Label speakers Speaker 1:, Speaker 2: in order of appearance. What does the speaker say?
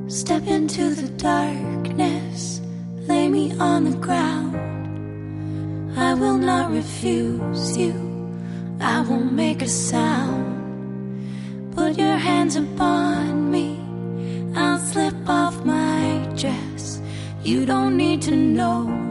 Speaker 1: Step into the darkness, lay me on the ground. I will not refuse you, I won't make a sound. Put your hands upon me, I'll slip off my dress. You don't need to know